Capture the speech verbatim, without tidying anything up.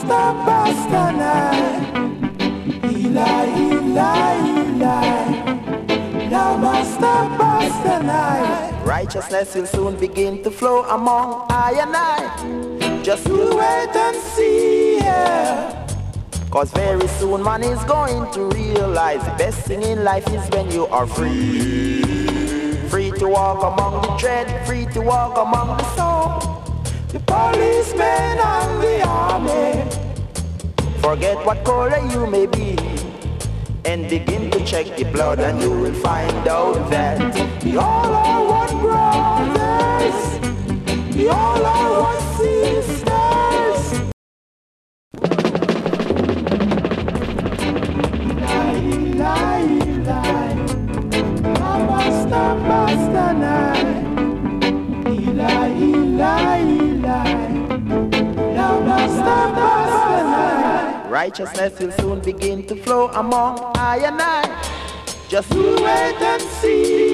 Master Basta night. Eli, Eli, Eli. Now Master Basta night. Righteousness will soon begin to flow among I and I. Just You wait and see, yeah. Cause very soon man is going to realize the best thing in life is when you are free. Free to walk among the tread, free to walk among the soul. The policemen and the army. Forget what color you may be and begin to check your blood, and you will find out that we all are one brothers. We all are one sisters. Basta night. Eli, Eli, Eli. Now Basta Basta night. righteousness will soon begin to flow among I and I. Just you wait and see.